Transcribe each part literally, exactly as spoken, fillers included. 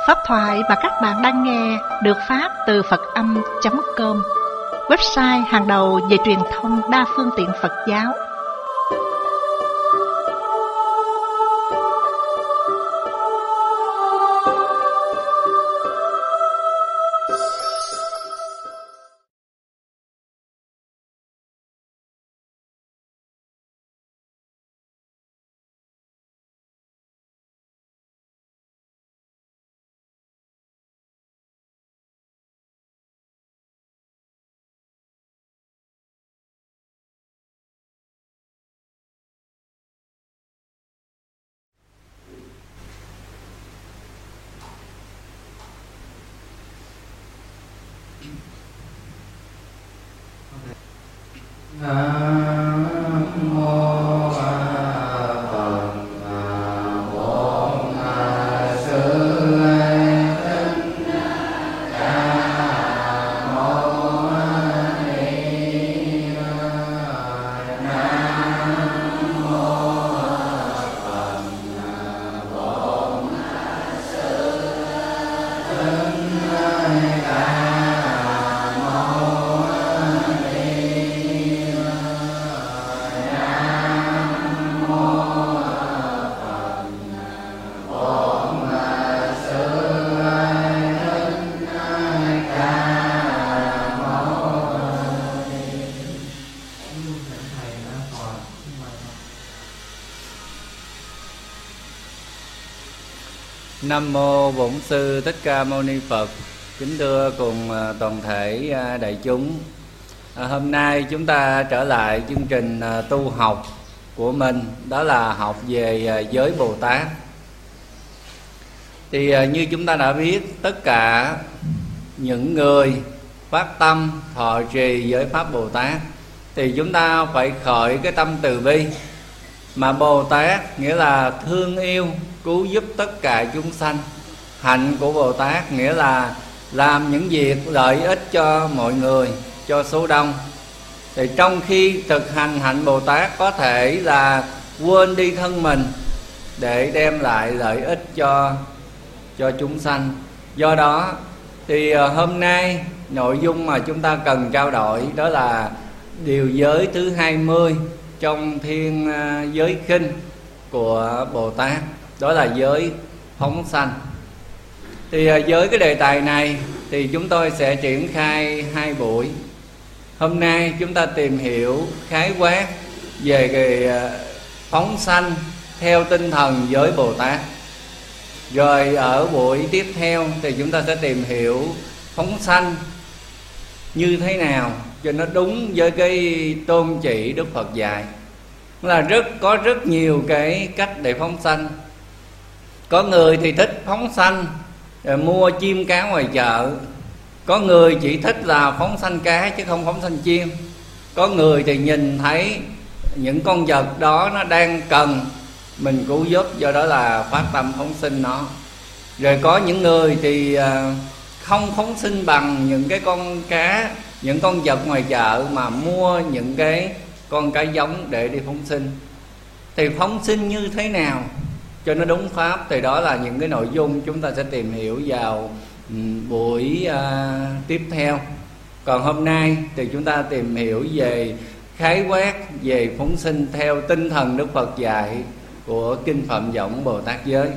Pháp thoại mà các bạn đang nghe được phát từ Phật Âm chấm com, website hàng đầu về truyền thông đa phương tiện Phật giáo. Nam mô Phật Bổn Sư Thích Ca Mâu Ni. Nam mô Phật Bổn Sư Thích Ca Nam mô Bổn Sư Thích Ca Mâu Ni Phật. Kính thưa cùng toàn thể đại chúng, à, hôm nay chúng ta trở lại chương trình tu học của mình, đó là học về giới Bồ Tát. Thì như chúng ta đã biết, tất cả những người phát tâm thọ trì giới pháp Bồ Tát thì chúng ta phải khởi cái tâm từ bi. Mà Bồ Tát nghĩa là thương yêu, cứu giúp tất cả chúng sanh. Hạnh của Bồ Tát nghĩa là làm những việc lợi ích cho mọi người, cho số đông. Thì trong khi thực hành hạnh Bồ Tát có thể là quên đi thân mình để đem lại lợi ích cho, cho chúng sanh. Do đó thì hôm nay nội dung mà chúng ta cần trao đổi đó là điều giới thứ hai mươi trong thiên giới khinh của Bồ Tát, đó là giới phóng sanh. Thì với cái đề tài này thì chúng tôi sẽ triển khai hai buổi. Hôm nay chúng ta tìm hiểu khái quát về cái phóng sanh theo tinh thần giới Bồ Tát. Rồi ở buổi tiếp theo thì chúng ta sẽ tìm hiểu phóng sanh như thế nào cho nó đúng với cái tôn chỉ Đức Phật dạy. Là rất có rất nhiều cái cách để phóng sanh. Có người thì thích phóng sanh rồi mua chim cá ngoài chợ. Có người chỉ thích là phóng sanh cá chứ không phóng sanh chim. Có người thì nhìn thấy những con vật đó nó đang cần mình cứu giúp, do đó là phát tâm phóng sinh nó. Rồi có những người thì không phóng sinh bằng những cái con cá, những con vật ngoài chợ, mà mua những cái con cá giống để đi phóng sinh. Thì phóng sinh như thế nào cho nó đúng pháp, thì đó là những cái nội dung chúng ta sẽ tìm hiểu vào buổi uh, tiếp theo. Còn hôm nay thì chúng ta tìm hiểu về khái quát về phóng sinh theo tinh thần Đức Phật dạy của Kinh Phạm Võng Bồ Tát Giới.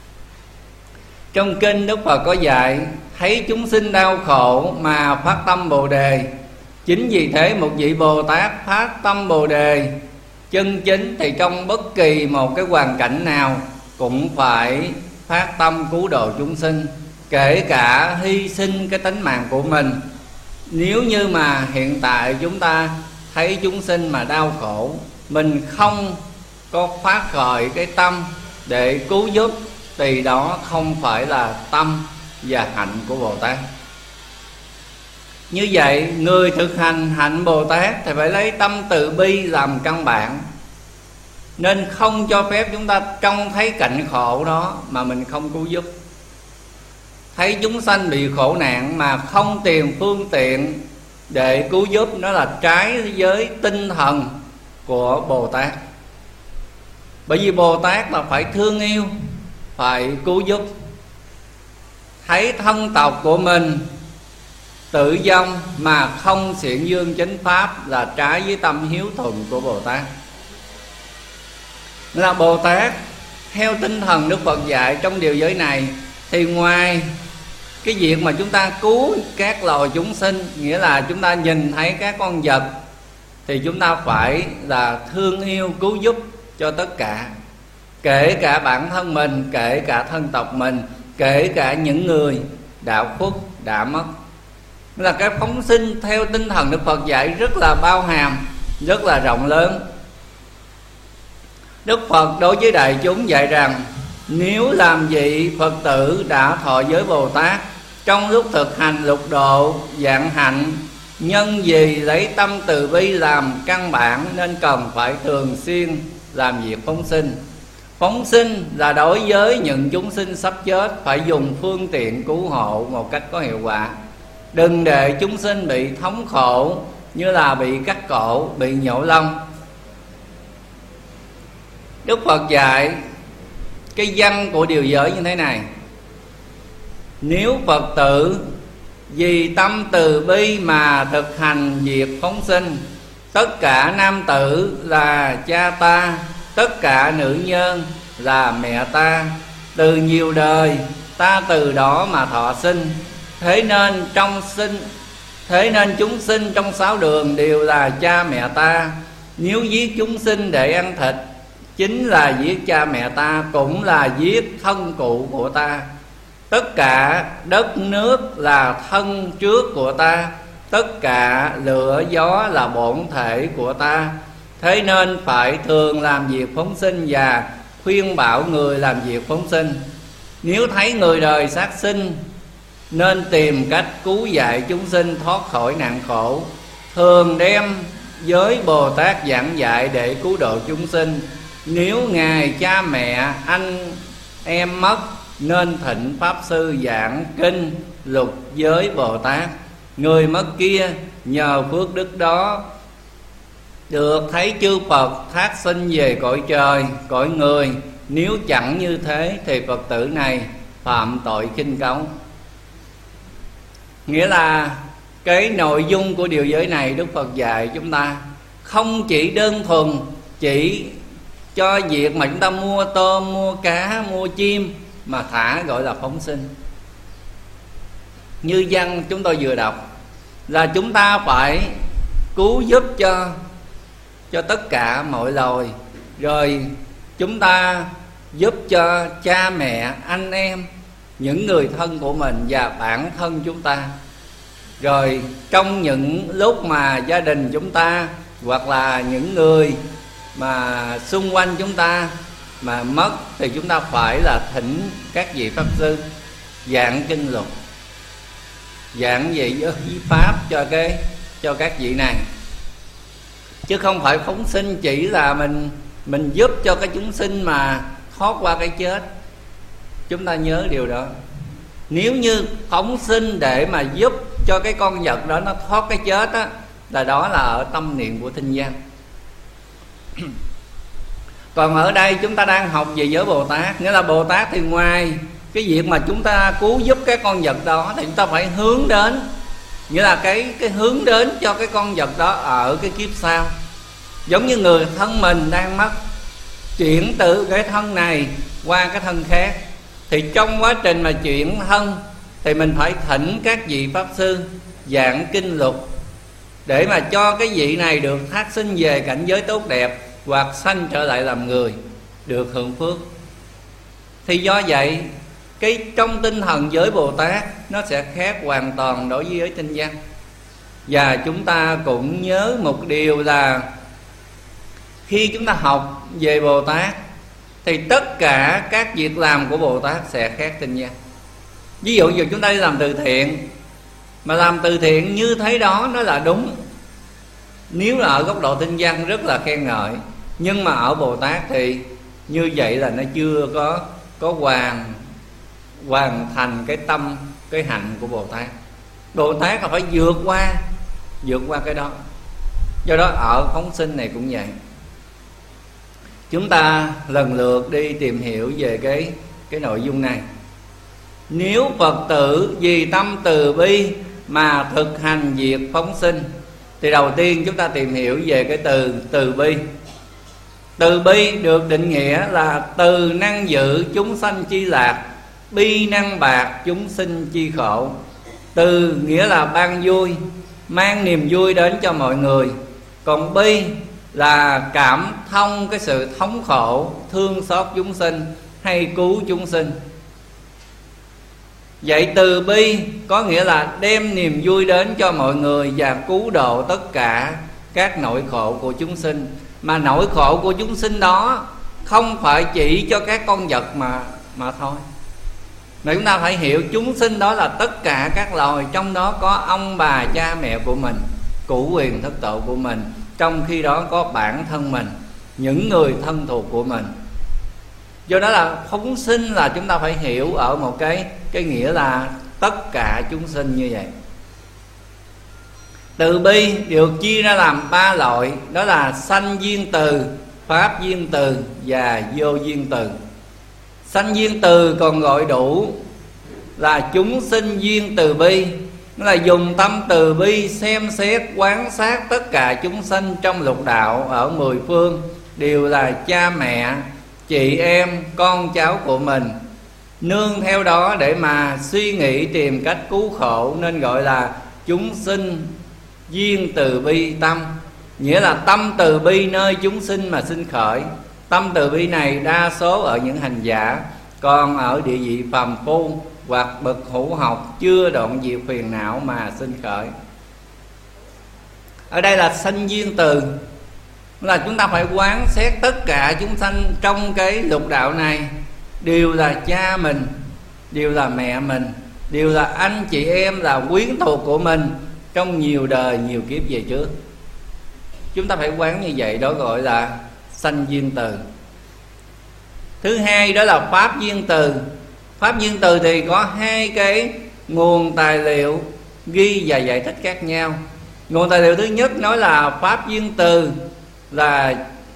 Trong kinh Đức Phật có dạy: thấy chúng sinh đau khổ mà phát tâm Bồ Đề. Chính vì thế một vị Bồ Tát phát tâm Bồ Đề chân chính thì trong bất kỳ một cái hoàn cảnh nào cũng phải phát tâm cứu độ chúng sinh, kể cả hy sinh cái tính mạng của mình. Nếu như mà hiện tại chúng ta thấy chúng sinh mà đau khổ, mình không có phát khởi cái tâm để cứu giúp, thì đó không phải là tâm và hạnh của Bồ Tát. Như vậy, người thực hành hạnh Bồ Tát thì phải lấy tâm từ bi làm căn bản. Nên không cho phép chúng ta trông thấy cảnh khổ đó mà mình không cứu giúp. Thấy chúng sanh bị khổ nạn mà không tìm phương tiện để cứu giúp, nó là trái với tinh thần của Bồ Tát. Bởi vì Bồ Tát là phải thương yêu, phải cứu giúp. thấy thân tộc của mình tự vong mà không xiển dương chánh pháp là trái với tâm hiếu thuận của Bồ Tát. Là Bồ Tát theo tinh thần Đức Phật dạy trong điều giới này, thì ngoài cái việc mà chúng ta cứu các loài chúng sinh, nghĩa là chúng ta nhìn thấy các con vật, thì chúng ta phải là thương yêu cứu giúp cho tất cả, kể cả bản thân mình, kể cả thân tộc mình, kể cả những người đã khuất, đã mất. Là cái phóng sinh theo tinh thần Đức Phật dạy rất là bao hàm, rất là rộng lớn. Đức Phật đối với đại chúng dạy rằng, nếu làm vị Phật tử đã thọ giới Bồ Tát, trong lúc thực hành lục độ vạn hạnh, nhân vì lấy tâm từ bi làm căn bản, nên cần phải thường xuyên làm việc phóng sinh. Phóng sinh là đối với những chúng sinh sắp chết, phải dùng phương tiện cứu hộ một cách có hiệu quả. Đừng để chúng sinh bị thống khổ, như là bị cắt cổ, bị nhổ lông. Đức Phật dạy cái văn của điều giới như thế này: nếu Phật tử vì tâm từ bi mà thực hành việc phóng sinh, tất cả nam tử là cha ta, tất cả nữ nhân là mẹ ta, từ nhiều đời ta từ đó mà thọ sinh. Thế nên trong sinh Thế nên chúng sinh trong sáu đường đều là cha mẹ ta. Nếu giết chúng sinh để ăn thịt, chính là giết cha mẹ ta, cũng là giết thân cụ của ta. Tất cả đất nước là thân trước của ta, tất cả lửa gió là bổn thể của ta. Thế nên phải thường làm việc phóng sinh và khuyên bảo người làm việc phóng sinh. Nếu thấy người đời sát sinh, nên tìm cách cứu dạy chúng sinh thoát khỏi nạn khổ. Thường đem giới Bồ Tát giảng dạy để cứu độ chúng sinh. Nếu ngài cha mẹ anh em mất, nên thỉnh Pháp Sư giảng kinh lục giới Bồ Tát. Người mất kia nhờ phước đức đó được thấy chư Phật thác sinh về cõi trời, cõi người. Nếu chẳng như thế thì Phật tử này phạm tội khinh cấu. Nghĩa là cái nội dung của điều giới này Đức Phật dạy chúng ta không chỉ đơn thuần chỉ cho việc mà chúng ta mua tôm, mua cá, mua chim mà thả gọi là phóng sinh. Như văn chúng tôi vừa đọc là chúng ta phải cứu giúp cho cho tất cả mọi loài, rồi chúng ta giúp cho cha mẹ, anh em, những người thân của mình và bản thân chúng ta. Rồi trong những lúc mà gia đình chúng ta hoặc là những người mà xung quanh chúng ta mà mất, thì chúng ta phải là thỉnh các vị Pháp Sư giảng kinh luật, giảng về giới pháp cho cái cho các vị này, chứ không phải phóng sinh chỉ là mình mình giúp cho cái chúng sinh mà thoát qua cái chết. Chúng ta nhớ điều đó. Nếu như phóng sinh để mà giúp cho cái con vật đó nó thoát cái chết á, là đó là ở tâm niệm của thinh văn. Còn ở đây chúng ta đang học về giới Bồ Tát, nghĩa là Bồ Tát thì ngoài cái việc mà chúng ta cứu giúp cái con vật đó, thì chúng ta phải hướng đến, nghĩa là cái cái hướng đến cho cái con vật đó ở cái kiếp sau. Giống như người thân mình đang mất, chuyển từ cái thân này qua cái thân khác, thì trong quá trình mà chuyển thân thì mình phải thỉnh các vị Pháp Sư giảng kinh luật để mà cho cái vị này được thác sinh về cảnh giới tốt đẹp, hoặc sanh trở lại làm người, được hưởng phước. Thì do vậy cái trong tinh thần giới Bồ Tát nó sẽ khác hoàn toàn đối với giới tinh văn. Và chúng ta cũng nhớ một điều là khi chúng ta học về Bồ Tát thì tất cả các việc làm của Bồ Tát sẽ khác tinh văn. Ví dụ như chúng ta đi làm từ thiện, mà làm từ thiện như thế đó nó là đúng, nếu là ở góc độ tinh văn rất là khen ngợi. Nhưng mà ở Bồ Tát thì như vậy là nó chưa có có hoàn hoàn thành cái tâm, cái hạnh của Bồ Tát. Bồ Tát là phải vượt qua vượt qua cái đó. Do đó ở phóng sinh này cũng vậy. Chúng ta lần lượt đi tìm hiểu về cái cái nội dung này. Nếu Phật tử vì tâm từ bi mà thực hành việc phóng sinh, thì đầu tiên chúng ta tìm hiểu về cái từ từ bi. Từ bi được định nghĩa là từ năng dự chúng sanh chi lạc, bi năng bạc chúng sinh chi khổ. Từ nghĩa là ban vui, mang niềm vui đến cho mọi người. Còn bi là cảm thông cái sự thống khổ, thương xót chúng sinh hay cứu chúng sinh. Vậy từ bi có nghĩa là đem niềm vui đến cho mọi người và cứu độ tất cả các nỗi khổ của chúng sinh. Mà nỗi khổ của chúng sinh đó không phải chỉ cho các con vật mà mà thôi. Mà chúng ta phải hiểu chúng sinh đó là tất cả các loài, trong đó có ông bà cha mẹ của mình, cửu quyền thất tổ của mình, trong khi đó có bản thân mình, những người thân thuộc của mình. Do đó là phóng sinh là chúng ta phải hiểu ở một cái cái nghĩa là tất cả chúng sinh như vậy. Từ bi được chia ra làm ba loại, đó là sanh duyên từ, pháp duyên từ và vô duyên từ. Sanh duyên từ còn gọi đủ là chúng sinh duyên từ bi, nó là dùng tâm từ bi xem xét quán sát tất cả chúng sinh trong lục đạo ở mười phương đều là cha mẹ, chị em, con cháu của mình, nương theo đó để mà suy nghĩ tìm cách cứu khổ, nên gọi là chúng sinh duyên từ bi tâm. Nghĩa là tâm từ bi nơi chúng sinh mà sinh khởi. Tâm từ bi này đa số ở những hành giả, còn ở địa vị phàm phu hoặc bậc hữu học chưa đoạn diệt phiền não mà sinh khởi. Ở đây là sanh duyên từ, là chúng ta phải quán xét tất cả chúng sanh trong cái lục đạo này đều là cha mình, đều là mẹ mình, đều là anh chị em, là quyến thuộc của mình trong nhiều đời nhiều kiếp về trước. Chúng ta phải quán như vậy, đó gọi là sanh duyên từ. Thứ hai đó là pháp duyên từ. Pháp duyên từ thì có hai cái nguồn tài liệu ghi và giải thích khác nhau. Nguồn tài liệu thứ nhất nói là pháp duyên từ là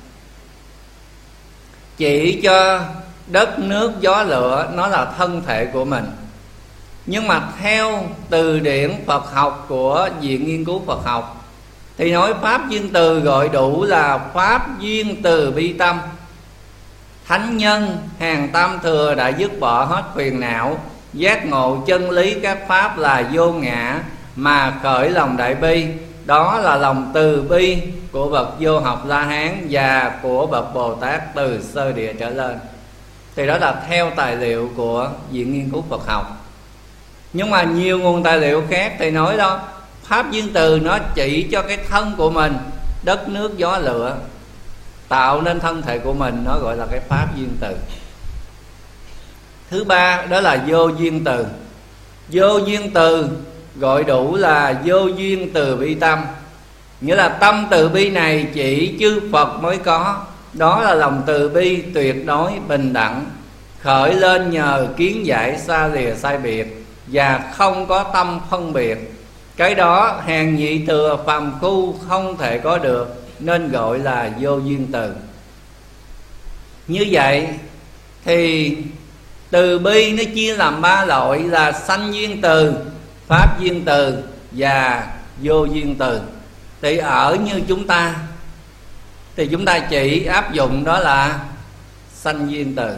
chỉ cho đất nước gió lửa, nó là thân thể của mình. Nhưng mà theo từ điển Phật học của Viện Nghiên cứu Phật học thì nói pháp duyên từ gọi đủ là pháp duyên từ bi tâm. Thánh nhân hàng tam thừa đã dứt bỏ hết phiền não, giác ngộ chân lý các pháp là vô ngã mà khởi lòng đại bi. Đó là lòng từ bi của bậc vô học La Hán và của bậc Bồ Tát từ sơ địa trở lên. Thì đó là theo tài liệu của Viện Nghiên cứu Phật học. Nhưng mà nhiều nguồn tài liệu khác thì nói đó, pháp duyên từ nó chỉ cho cái thân của mình, đất nước gió lửa, tạo nên thân thể của mình, nó gọi là cái pháp duyên từ. Thứ ba đó là vô duyên từ. Vô duyên từ gọi đủ là vô duyên từ bi tâm. Nghĩa là tâm từ bi này chỉ chư Phật mới có. Đó là lòng từ bi tuyệt đối bình đẳng, khởi lên nhờ kiến giải xa lìa sai biệt và không có tâm phân biệt. Cái đó hàng nhị thừa phàm phu không thể có được, nên gọi là vô duyên từ. Như vậy thì từ bi nó chia làm ba loại là sanh duyên từ, pháp duyên từ và vô duyên từ. Thì ở như chúng ta thì chúng ta chỉ áp dụng đó là sanh duyên từ.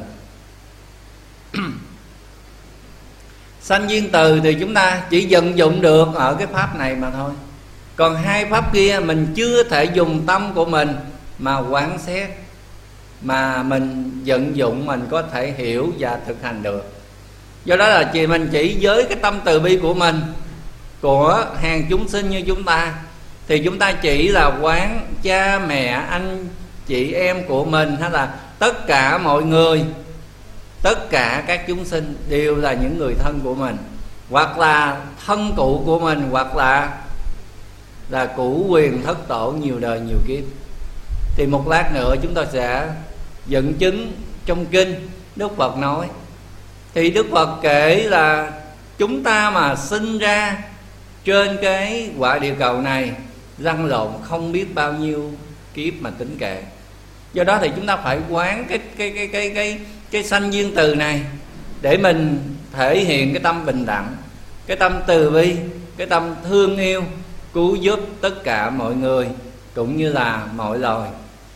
Sanh duyên từ thì chúng ta chỉ vận dụng được ở cái pháp này mà thôi. Còn hai pháp kia mình chưa thể dùng tâm của mình mà quán xét, mà mình vận dụng mình có thể hiểu và thực hành được. Do đó là chỉ mình chỉ với cái tâm từ bi của mình, của hàng chúng sinh như chúng ta, thì chúng ta chỉ là quán cha mẹ, anh chị em của mình, hay là tất cả mọi người, tất cả các chúng sinh đều là những người thân của mình, hoặc là thân cụ của mình, hoặc là là cửu quyền thất tổ nhiều đời nhiều kiếp. Thì một lát nữa chúng ta sẽ dẫn chứng trong kinh Đức Phật nói. Thì Đức Phật kể là chúng ta mà sinh ra trên cái quả địa cầu này lăn lộn không biết bao nhiêu kiếp mà tính kệ. Do đó thì chúng ta phải quán cái cái cái cái cái cái sanh duyên từ này để mình thể hiện cái tâm bình đẳng, cái tâm từ bi, cái tâm thương yêu, cứu giúp tất cả mọi người cũng như là mọi loài.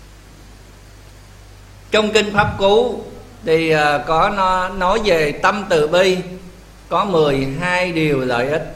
Trong kinh Pháp Cú thì có nó nói về tâm từ bi có mười hai điều lợi ích.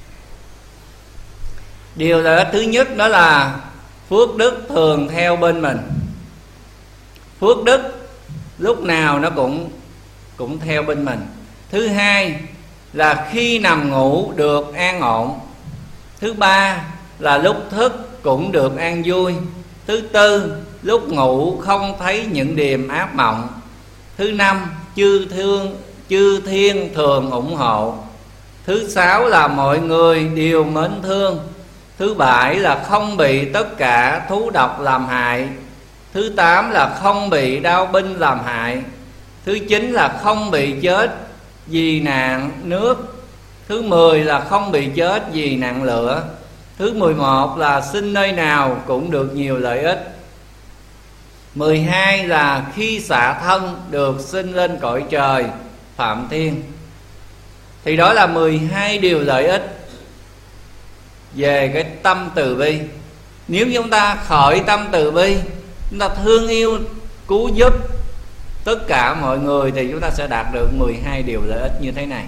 Điều lợi ích thứ nhất đó là phước đức thường theo bên mình. Phước đức lúc nào nó cũng cũng theo bên mình. Thứ hai là khi nằm ngủ được an ổn. Thứ ba là lúc thức cũng được an vui. Thứ tư, lúc ngủ không thấy những điềm ác mộng. Thứ năm, chư thương chư thiên thường ủng hộ. Thứ sáu là mọi người đều mến thương. Thứ bảy là không bị tất cả thú độc làm hại. Thứ tám là không bị đao binh làm hại. Thứ chín là không bị chết vì nạn nước. Thứ mười là không bị chết vì nạn lửa. Thứ mười một là sinh nơi nào cũng được nhiều lợi ích. Mười hai là khi xả thân được sinh lên cõi trời Phạm Thiên. Thì đó là mười hai điều lợi ích về cái tâm từ bi. Nếu chúng ta khởi tâm từ bi, chúng ta thương yêu, cứu giúp tất cả mọi người, thì chúng ta sẽ đạt được mười hai điều lợi ích như thế này.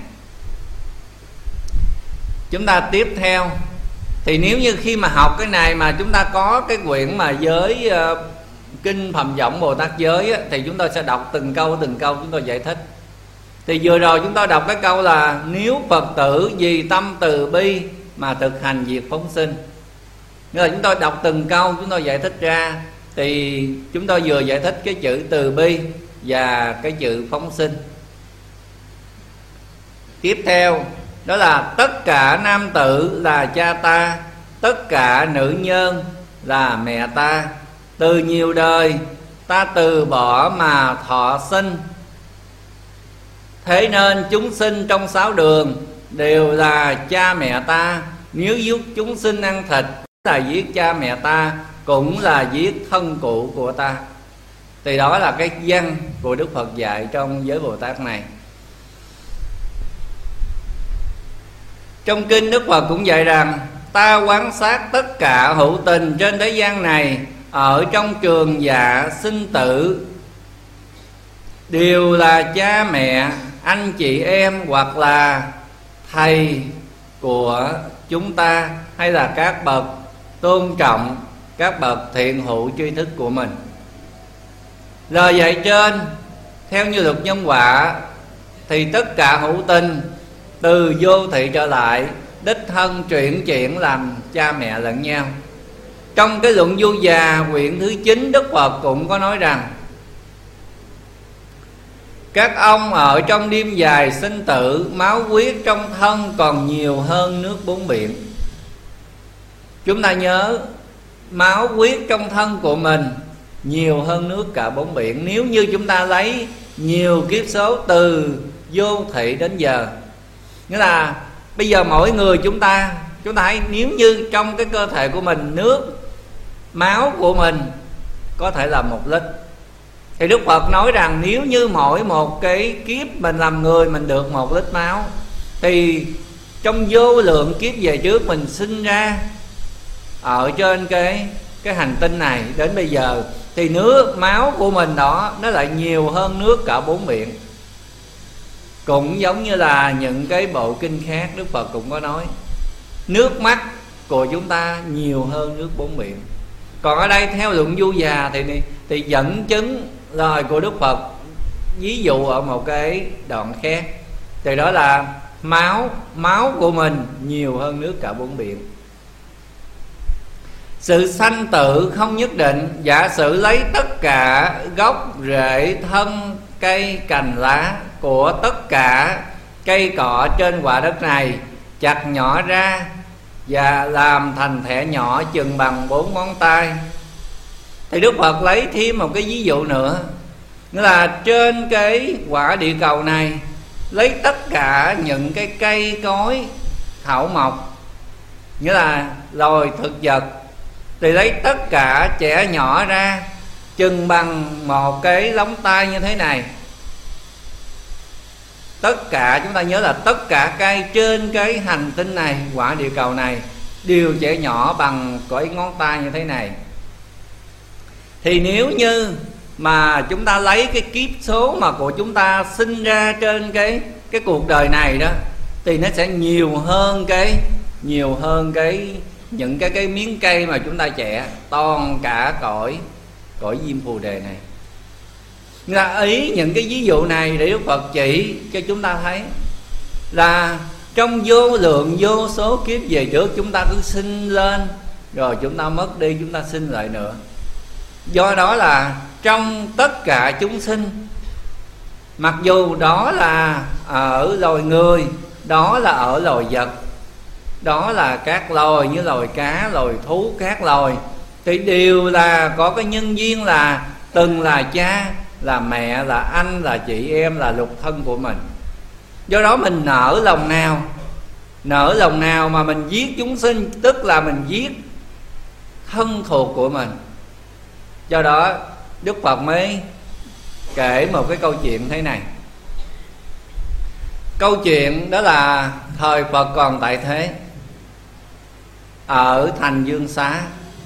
Chúng ta tiếp theo, thì nếu như khi mà học cái này mà chúng ta có cái quyển mà giới uh, Kinh Phẩm Võng Bồ Tát Giới á, thì chúng ta sẽ đọc từng câu từng câu chúng tôi giải thích. Thì vừa rồi chúng ta đọc cái câu là nếu Phật tử vì tâm từ bi mà thực hành việc phóng sinh. Nghĩa là chúng tôi đọc từng câu chúng tôi giải thích ra, thì chúng tôi vừa giải thích cái chữ từ bi và cái chữ phóng sinh. Tiếp theo đó là tất cả nam tử là cha ta, tất cả nữ nhân là mẹ ta. Từ nhiều đời ta từ bỏ mà thọ sinh. Thế nên chúng sinh trong sáu đường đều là cha mẹ ta. Nếu giết chúng sinh ăn thịt là giết cha mẹ ta, cũng là giết thân cụ của ta. Thì đó là cái văn của Đức Phật dạy trong giới Bồ Tát này. Trong kinh Đức Phật cũng dạy rằng ta quan sát tất cả hữu tình trên thế gian này, ở trong trường dạ sinh tử, đều là cha mẹ, anh chị em hoặc là thầy của chúng ta, hay là các bậc tôn trọng, các bậc thiện hữu tri thức của mình. Lời dạy trên theo như luật nhân quả thì tất cả hữu tình từ vô thị trở lại đích thân chuyển chuyển làm cha mẹ lẫn nhau. Trong cái luận Du Già quyển thứ chín, Đức Phật cũng có nói rằng các ông ở trong đêm dài sinh tử, máu huyết trong thân còn nhiều hơn nước bốn biển. Chúng ta nhớ máu huyết trong thân của mình nhiều hơn nước cả bốn biển. Nếu như chúng ta lấy nhiều kiếp số từ vô thị đến giờ, nghĩa là bây giờ mỗi người chúng ta Chúng ta thấy nếu như trong cái cơ thể của mình, nước máu của mình có thể là một lít, thì Đức Phật nói rằng nếu như mỗi một cái kiếp mình làm người mình được một lít máu, thì trong vô lượng kiếp về trước mình sinh ra ở trên cái cái hành tinh này đến bây giờ, thì nước máu của mình đó nó lại nhiều hơn nước cả bốn biển. Cũng giống như là những cái bộ kinh khác, Đức Phật cũng có nói nước mắt của chúng ta nhiều hơn nước bốn biển. Còn ở đây theo luận Du Già thì thì dẫn chứng lời của Đức Phật ví dụ ở một cái đoạn khác, thì đó là máu máu của mình nhiều hơn nước cả bốn biển. Sự sanh tử không nhất định. Giả sử lấy tất cả gốc rễ thân cây cành lá của tất cả cây cọ trên quả đất này, chặt nhỏ ra và làm thành thẻ nhỏ chừng bằng bốn ngón tay, thì Đức Phật lấy thêm một cái ví dụ nữa, nghĩa là trên cái quả địa cầu này, lấy tất cả những cái cây cối thảo mộc, nghĩa là loài thực vật, thì lấy tất cả chẻ nhỏ ra chừng bằng một cái lóng tay như thế này. tất cả, chúng ta nhớ là tất cả cây trên cái hành tinh này, quả địa cầu này đều trẻ nhỏ bằng cái ngón tay như thế này. Thì nếu như mà chúng ta lấy cái kiếp số mà của chúng ta sinh ra trên cái cái cuộc đời này đó, thì nó sẽ nhiều hơn cái nhiều hơn cái những cái cái miếng cây mà chúng ta chẻ toàn cả cõi cõi diêm phù đề này. Là ý những cái ví dụ này để Đức Phật chỉ cho chúng ta thấy là trong vô lượng vô số kiếp về trước, chúng ta cứ sinh lên rồi chúng ta mất đi, chúng ta sinh lại nữa. Do đó là trong tất cả chúng sinh, mặc dù đó là ở loài người, đó là ở loài vật, đó là các loài như loài cá, loài thú, các loài, thì đều là có cái nhân duyên là từng là cha, là mẹ, là anh, là chị em, là lục thân của mình. Do đó mình nở lòng nào, nở lòng nào mà mình giết chúng sinh, tức là mình giết thân thuộc của mình. Do đó Đức Phật mới kể một cái câu chuyện thế này. Câu chuyện đó là thời Phật còn tại thế, ở thành Dương Xá.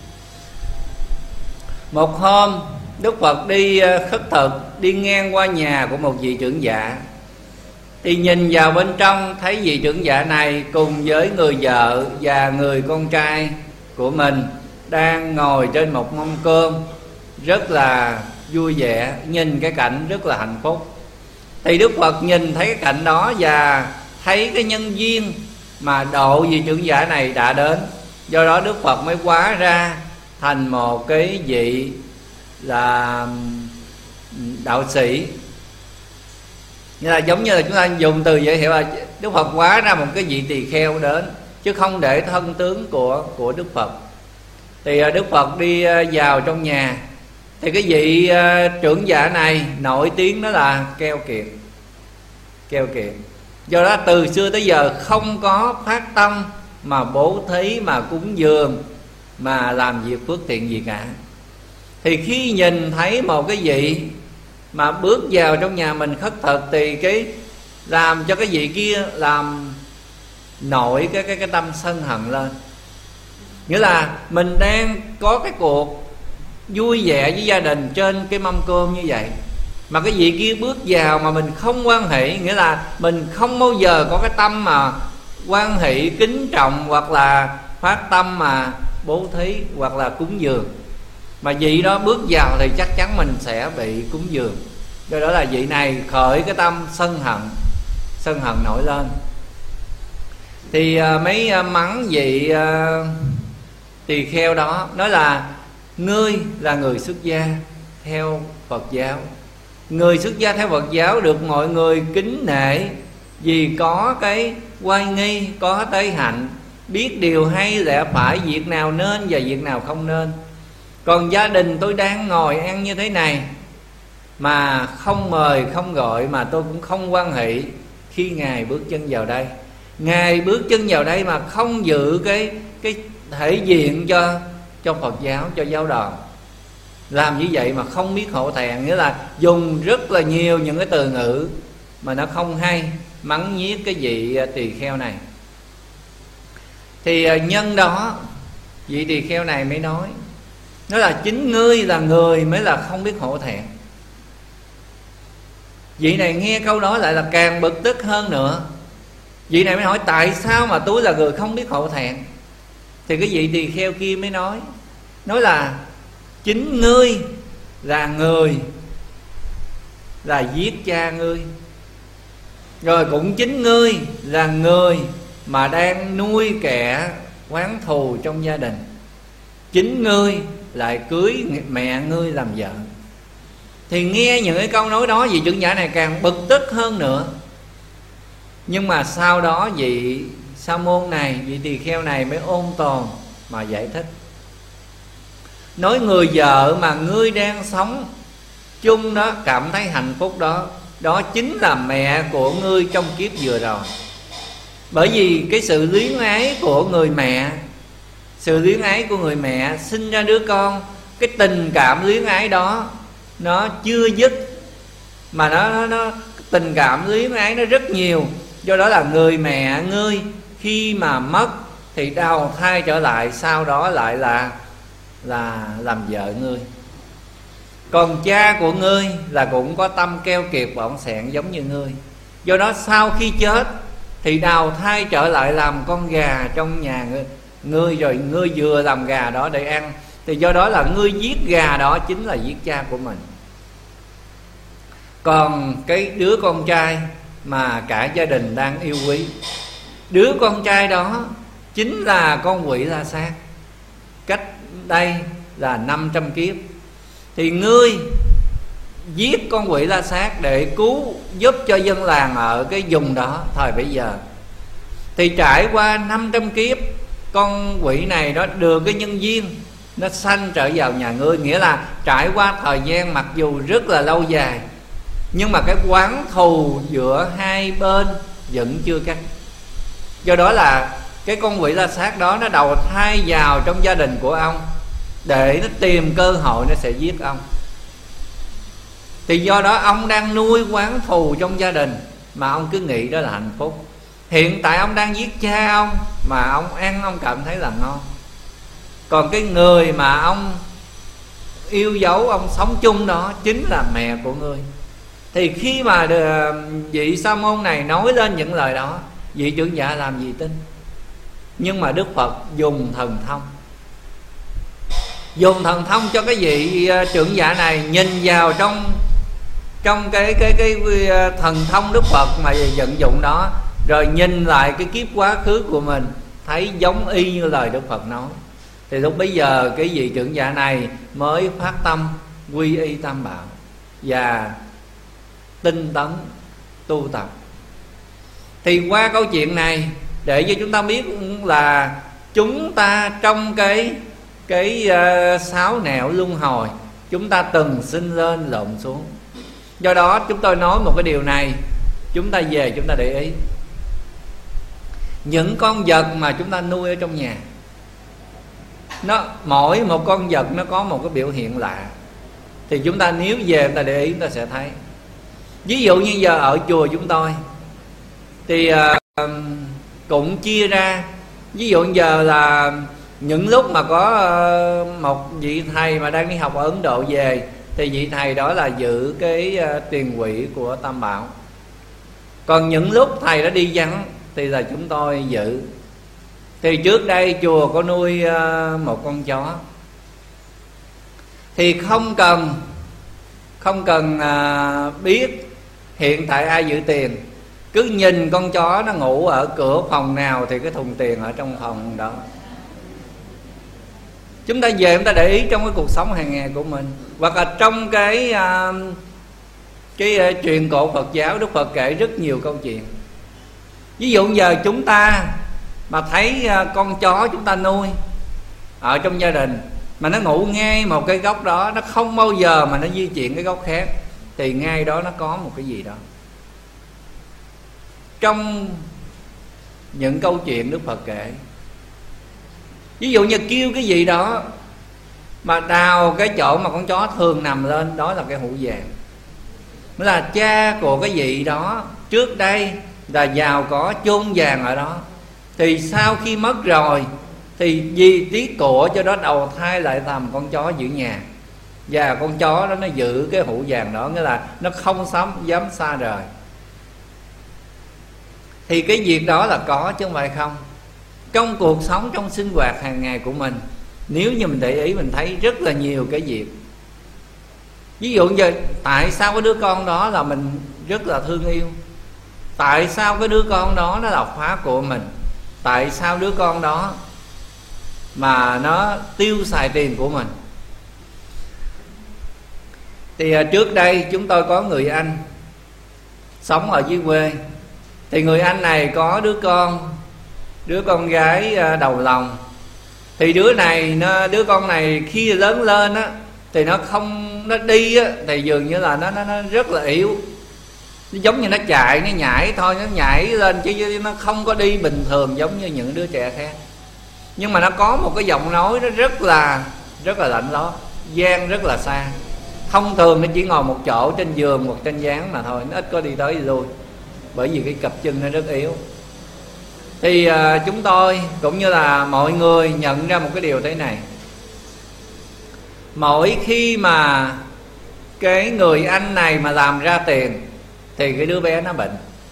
Một hôm Đức Phật đi khất thực, đi ngang qua nhà của một vị trưởng giả, thì nhìn vào bên trong thấy vị trưởng giả này cùng với người vợ và người con trai của mình đang ngồi trên một mâm cơm, rất là vui vẻ, nhìn cái cảnh rất là hạnh phúc. Thì Đức Phật nhìn thấy cái cảnh đó và thấy cái nhân duyên mà độ vị trưởng giả này đã đến. Do đó Đức Phật mới hóa ra thành một cái vị là đạo sĩ. Như là giống như là chúng ta dùng từ dễ hiểu là Đức Phật hóa ra một cái vị tỳ kheo đến, chứ không để thân tướng của của Đức Phật. Thì Đức Phật đi vào trong nhà, thì cái vị trưởng giả này nổi tiếng đó là keo kiệt, keo kiệt. Do đó từ xưa tới giờ không có phát tâm mà bố thí, mà cúng dường, mà làm việc phước thiện gì cả. Thì khi nhìn thấy một cái vị mà bước vào trong nhà mình khất thực, thì cái làm cho cái vị kia làm nổi cái cái cái tâm sân hận lên. Nghĩa là mình đang có cái cuộc vui vẻ với gia đình trên cái mâm cơm như vậy, mà cái vị kia bước vào mà mình không hoan hỷ, nghĩa là mình không bao giờ có cái tâm mà hoan hỷ, kính trọng, hoặc là phát tâm mà bố thí hoặc là cúng dường, mà vị đó bước vào thì chắc chắn mình sẽ bị cúng dường. Do đó là vị này khởi cái tâm sân hận, sân hận nổi lên. Thì uh, mấy uh, mắng vị uh, tỳ kheo đó, nói là ngươi là người xuất gia theo Phật giáo. Người xuất gia theo Phật giáo được mọi người kính nể vì có cái oai nghi, có tế hạnh, biết điều hay lẽ phải, việc nào nên và việc nào không nên. Còn gia đình tôi đang ngồi ăn như thế này mà không mời không gọi, mà tôi cũng không hoan hỷ khi Ngài bước chân vào đây. Ngài bước chân vào đây mà không giữ cái cái thể diện cho cho Phật giáo, cho giáo đoàn. Làm như vậy mà không biết hổ thẹn, nghĩa là dùng rất là nhiều những cái từ ngữ mà nó không hay, mắng nhiếc cái vị tỳ kheo này. Thì nhân đó vị tỳ kheo này mới nói, nói là chính ngươi là người mới là không biết hổ thẹn. Vị này nghe câu đó lại là càng bực tức hơn nữa. Vị này mới hỏi tại sao mà tôi là người không biết hổ thẹn. Thì cái vị tỳ kheo kia mới nói, nói là chính ngươi là người là giết cha ngươi, rồi cũng chính ngươi là người mà đang nuôi kẻ oán thù trong gia đình. Chính ngươi lại cưới mẹ ngươi làm vợ. Thì nghe những cái câu nói đó, vị trưởng giả này càng bực tức hơn nữa. Nhưng mà sau đó vị sa môn này, vị tỳ kheo này mới ôn tồn mà giải thích, nói người vợ mà ngươi đang sống chung đó, cảm thấy hạnh phúc đó, đó chính là mẹ của ngươi trong kiếp vừa rồi. Bởi vì cái sự luyến ái của người mẹ, sự luyến ái của người mẹ sinh ra đứa con, cái tình cảm luyến ái đó nó chưa dứt, mà nó, nó, nó tình cảm luyến ái nó rất nhiều. Do đó là người mẹ ngươi khi mà mất thì đào thai trở lại, sau đó lại là là làm vợ ngươi. Còn cha của ngươi là cũng có tâm keo kiệt bỏng sẹn giống như ngươi. Do đó sau khi chết thì đào thai trở lại làm con gà trong nhà ngươi, ngươi rồi ngươi vừa làm gà đó để ăn. Thì do đó là ngươi giết gà đó chính là giết cha của mình. Còn cái đứa con trai mà cả gia đình đang yêu quý, đứa con trai đó chính là con quỷ La Sát. Cách đây là năm trăm kiếp thì ngươi giết con quỷ La Sát để cứu giúp cho dân làng ở cái vùng đó thời bấy giờ. Thì trải qua năm trăm kiếp, con quỷ này nó được cái nhân duyên, nó sanh trở vào nhà ngươi. Nghĩa là trải qua thời gian mặc dù rất là lâu dài, nhưng mà cái oán thù giữa hai bên vẫn chưa cắt. Do đó là cái con quỷ La Sát đó nó đầu thai vào trong gia đình của ông để nó tìm cơ hội nó sẽ giết ông. Thì do đó ông đang nuôi oán thù trong gia đình mà ông cứ nghĩ đó là hạnh phúc. Hiện tại ông đang giết cha ông mà ông ăn ông cảm thấy là ngon. Còn cái người mà ông yêu dấu, ông sống chung đó chính là mẹ của ngươi. Thì khi mà vị Sa môn này nói lên những lời đó, vị trưởng giả làm gì tin. Nhưng mà Đức Phật dùng thần thông, dùng thần thông cho cái vị trưởng giả này nhìn vào trong trong cái cái cái, cái thần thông Đức Phật mà vận dụng đó, rồi nhìn lại cái kiếp quá khứ của mình, thấy giống y như lời Đức Phật nói. Thì lúc bấy giờ cái vị trưởng giả này mới phát tâm quy y Tam Bảo và tinh tấn tu tập. Thì qua câu chuyện này để cho chúng ta biết là chúng ta trong cái cái uh, sáu nẻo luân hồi, chúng ta từng sinh lên lộn xuống. Do đó chúng tôi nói một cái điều này, chúng ta về chúng ta để ý những con vật mà chúng ta nuôi ở trong nhà, nó mỗi một con vật nó có một cái biểu hiện lạ. Thì chúng ta nếu về chúng ta để ý chúng ta sẽ thấy. Ví dụ như giờ ở chùa chúng tôi thì uh, cũng chia ra. Ví dụ giờ là những lúc mà có uh, một vị thầy mà đang đi học ở Ấn Độ về, thì vị thầy đó là giữ cái uh, tiền quỹ của Tam Bảo. Còn những lúc thầy đó đi vắng thì là chúng tôi giữ. Thì trước đây chùa có nuôi uh, một con chó. Thì không cần Không cần uh, biết hiện tại ai giữ tiền, cứ nhìn con chó nó ngủ ở cửa phòng nào thì cái thùng tiền ở trong phòng đó. Chúng ta về chúng ta để ý trong cái cuộc sống hàng ngày của mình, hoặc là trong cái uh, cái uh, truyền cổ Phật giáo, Đức Phật kể rất nhiều câu chuyện. Ví dụ giờ chúng ta mà thấy uh, con chó chúng ta nuôi ở trong gia đình mà nó ngủ ngay một cái góc đó, nó không bao giờ mà nó di chuyển cái góc khác, thì ngay đó nó có một cái gì đó. Trong những câu chuyện Đức Phật kể, ví dụ như kêu cái gì đó mà đào cái chỗ mà con chó thường nằm lên, đó là cái hũ vàng. Nó là cha của cái vị đó trước đây là giàu có chôn vàng ở đó. Thì sau khi mất rồi thì vì tiếc của cho đó đầu thai lại làm con chó giữ nhà. Và con chó đó nó giữ cái hũ vàng đó, nghĩa là nó không dám, dám xa rời. Thì cái việc đó là có chứ không phải không. Trong cuộc sống, trong sinh hoạt hàng ngày của mình, nếu như mình để ý mình thấy rất là nhiều cái việc. Ví dụ như tại sao cái đứa con đó là mình rất là thương yêu, tại sao cái đứa con đó nó là khóa của mình, tại sao đứa con đó mà nó tiêu xài tiền của mình. Thì trước đây chúng tôi có người anh sống ở dưới quê. Thì người anh này có đứa con, đứa con gái đầu lòng. Thì đứa này nó, đứa con này khi lớn lên á, thì nó không, nó đi á, thì dường như là nó, nó, nó rất là yếu. Nó giống như nó chạy, nó nhảy thôi, nó nhảy lên chứ nó không có đi bình thường giống như những đứa trẻ khác. Nhưng mà nó có một cái giọng nói nó rất là rất là lạnh lẽo, gian rất là xa. thông thường nó chỉ ngồi một chỗ trên giường hoặc trên gián mà thôi, nó ít có đi tới đi lui, bởi vì cái cặp chân nó rất yếu. Thì uh, chúng tôi cũng như là mọi người nhận ra một cái điều thế này: mỗi khi mà cái người anh này mà làm ra tiền thì cái đứa bé nó bệnh.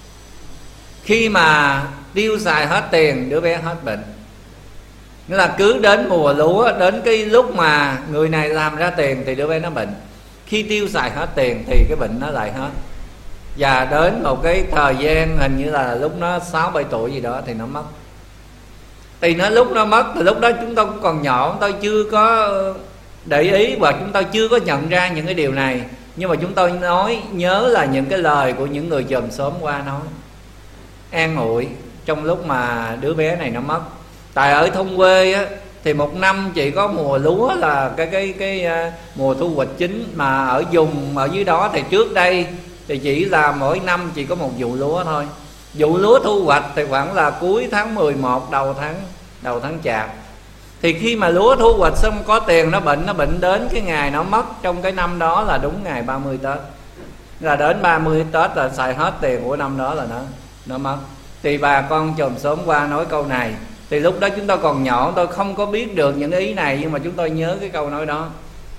Khi mà tiêu xài hết tiền, đứa bé hết bệnh. Nghĩa là cứ đến mùa lúa, đến cái lúc mà người này làm ra tiền thì đứa bé nó bệnh. Khi tiêu xài hết tiền thì cái bệnh nó lại hết. Và đến một cái thời gian hình như là lúc nó sáu bảy tuổi gì đó thì nó mất. Thì nó lúc nó mất thì lúc đó chúng tôi cũng còn nhỏ, chúng tôi chưa có để ý và chúng tôi chưa có nhận ra những cái điều này. Nhưng mà chúng tôi nói nhớ là những cái lời của những người chòm xóm qua nói, an ủi trong lúc mà đứa bé này nó mất. Tại ở thôn quê á, thì một năm chỉ có mùa lúa là cái cái cái uh, mùa thu hoạch chính. Mà ở vùng ở dưới đó thì trước đây thì chỉ là mỗi năm chỉ có một vụ lúa thôi. Vụ lúa thu hoạch thì khoảng là cuối tháng mười một, đầu tháng đầu tháng Chạp. Thì khi mà lúa thu hoạch xong có tiền nó bệnh, nó bệnh đến cái ngày nó mất trong cái năm đó là đúng ngày ba mươi Tết. Là đến ba mươi Tết là xài hết tiền của năm đó là nó nó mất. Thì bà con chòm xóm qua nói câu này. Thì lúc đó chúng tôi còn nhỏ, tôi không có biết được những ý này, nhưng mà chúng tôi nhớ cái câu nói đó.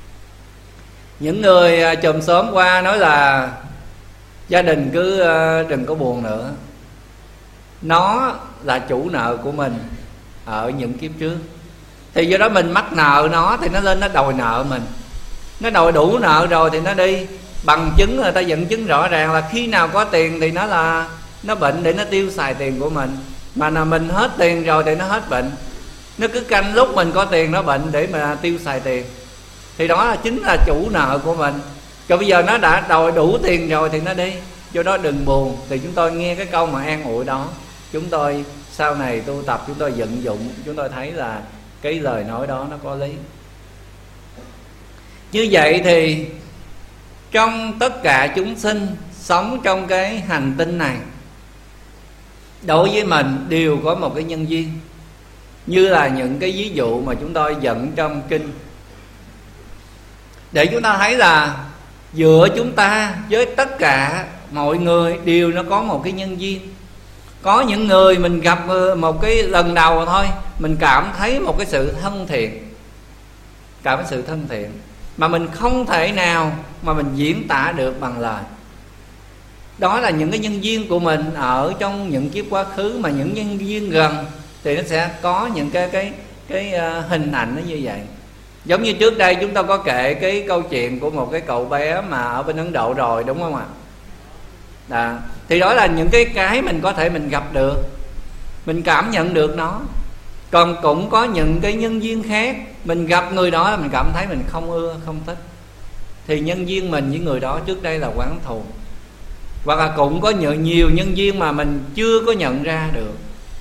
Những người chòm xóm qua nói là gia đình cứ đừng có buồn nữa, nó là chủ nợ của mình ở những kiếp trước. Thì do đó mình mắc nợ nó thì nó lên nó đòi nợ mình. Nó đòi đủ nợ rồi thì nó đi. Bằng chứng người ta dẫn chứng rõ ràng là khi nào có tiền thì nó là nó bệnh để nó tiêu xài tiền của mình. Mà là mình hết tiền rồi thì nó hết bệnh. Nó cứ canh lúc mình có tiền nó bệnh để mà tiêu xài tiền. Thì đó là chính là chủ nợ của mình. Còn bây giờ nó đã đòi đủ tiền rồi thì nó đi. Do đó đừng buồn. Thì chúng tôi nghe cái câu mà an ủi đó, chúng tôi sau này tu tập chúng tôi vận dụng, chúng tôi thấy là cái lời nói đó nó có lý. Như vậy thì trong tất cả chúng sinh sống trong cái hành tinh này, đối với mình đều có một cái nhân duyên. Như là những cái ví dụ mà chúng tôi dẫn trong kinh, để chúng ta thấy là giữa chúng ta với tất cả mọi người đều nó có một cái nhân duyên. Có những người mình gặp một cái lần đầu thôi, mình cảm thấy một cái sự thân thiện, cảm thấy sự thân thiện mà mình không thể nào mà mình diễn tả được bằng lời. Đó là những cái nhân duyên của mình ở trong những kiếp quá khứ. Mà những nhân duyên gần thì nó sẽ có những cái cái cái uh, hình ảnh nó như vậy. Giống như trước đây chúng ta có kể cái câu chuyện của một cái cậu bé mà ở bên Ấn Độ rồi, đúng không ạ? Đó. Thì đó là những cái cái mình có thể mình gặp được, mình cảm nhận được nó. Còn cũng có những cái nhân duyên khác, mình gặp người đó là mình cảm thấy mình không ưa, không thích. Thì nhân duyên mình với người đó trước đây là oán thù. Hoặc là cũng có nhiều, nhiều nhân duyên mà mình chưa có nhận ra được.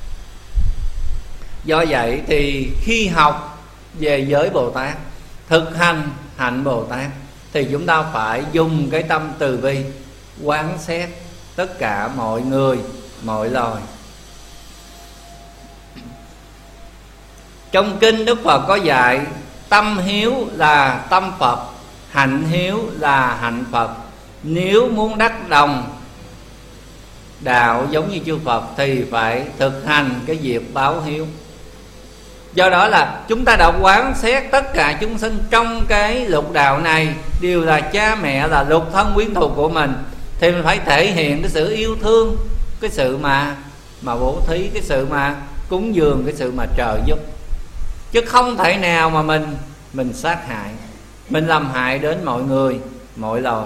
Do vậy thì khi học về giới Bồ Tát, thực hành hạnh Bồ Tát, thì chúng ta phải dùng cái tâm từ bi quán xét tất cả mọi người, mọi loài. Trong kinh Đức Phật có dạy tâm hiếu là tâm Phật, hạnh hiếu là hạnh Phật. Nếu muốn đắc đồng đạo giống như chư Phật thì phải thực hành cái việc báo hiếu. Do đó là chúng ta đã quán xét tất cả chúng sinh trong cái lục đạo này đều là cha mẹ, là lục thân quyến thuộc của mình. Thì mình phải thể hiện cái sự yêu thương, cái sự mà mà bố thí, cái sự mà cúng dường, cái sự mà trợ giúp. Chứ không thể nào mà mình mình sát hại, mình làm hại đến mọi người, mọi loài.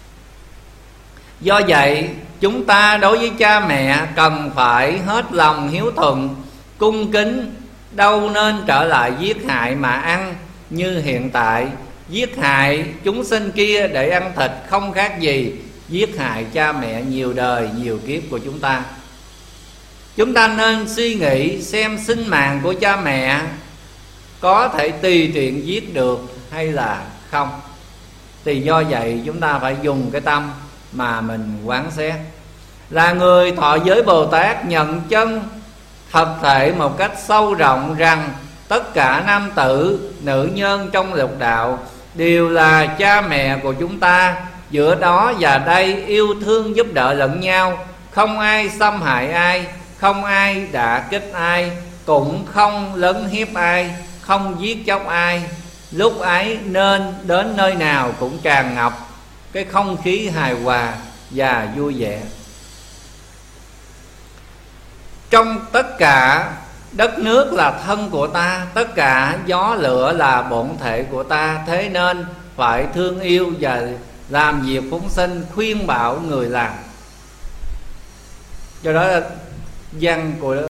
Do vậy chúng ta đối với cha mẹ cần phải hết lòng hiếu thuận, cung kính. Đâu nên trở lại giết hại mà ăn như hiện tại. Giết hại chúng sinh kia để ăn thịt không khác gì giết hại cha mẹ nhiều đời, nhiều kiếp của chúng ta. Chúng ta nên suy nghĩ xem sinh mạng của cha mẹ có thể tùy tiện giết được hay là không. Thì do vậy chúng ta phải dùng cái tâm mà mình quán xét. Là người thọ giới Bồ Tát nhận chân thật thể một cách sâu rộng rằng tất cả nam tử, nữ nhân trong lục đạo đều là cha mẹ của chúng ta. Giữa đó và đây yêu thương giúp đỡ lẫn nhau, không ai xâm hại ai, không ai đả kích ai, cũng không lấn hiếp ai, không giết chóc ai. Lúc ấy nên đến nơi nào cũng tràn ngập cái không khí hài hòa và vui vẻ. Trong tất cả đất nước là thân của ta, tất cả gió lửa là bổn thể của ta. Thế nên phải thương yêu và làm việc phóng sinh, khuyên bảo người làm. Do đó văn của